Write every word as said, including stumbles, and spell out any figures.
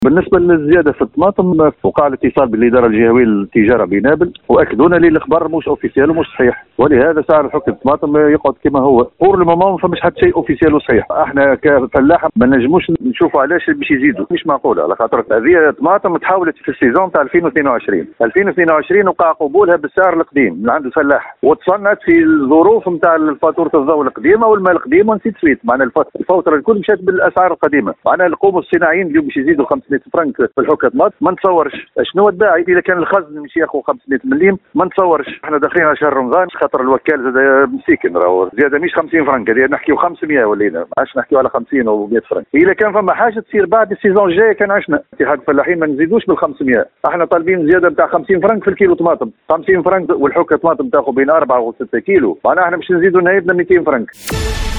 بالنسبه للزياده في الطماطم، وقع الاتصال بالاداره الجهويه للتجاره بنابل واكدونا لي الخبر مش اوفيسيال ومش صحيح، ولهذا سعر الحكم الطماطم يقعد كما هو. بور المومون ما فماش حتى شيء اوفيسيال وصحيح. احنا كفلاحه ما نجموش نشوفوا علاش باش يزيدوا، مش معقوله، على خاطر هذه الطماطم تحولت في السيزون تاع ألفين واثنين وعشرين ألفين واثنين وعشرين وقع قبولها بالسعر القديم من عند الفلاح، وتصنت في الظروف نتاع فاتوره الضوء القديمه والماء القديم ونسيت سويت، معناها الفوتره الكل مشات بالاسعار القديمه. معناها القوم الصناعيين اليوم باش يزيدوا خمسمائة فرنك في الحكه طماط، ما نتصورش شنو الداعي. اذا كان الخزن مش ياخذ خمسمائة مليم ما نتصورش. احنا داخلين على شهر رمضان، خاطر الوكال زاد مسيكن، راهو زياده مش خمسين فرنك، هذه نحكيو خمسمائة ولينا، ما عادش نحكيو على خمسين و مائة فرنك. اذا كان فما حاجه تصير بعد السيزون الجاي كان عشنا اتحاد الفلاحين ما نزيدوش بال خمسمائة. احنا طالبين زياده نتاع خمسين فرنك في الكيلو طماطم، خمسين فرنك والحكه طماطم تاخذ بين أربعة وستة كيلو، معناها احنا باش نزيدوا نهايتنا مئتين فرنك.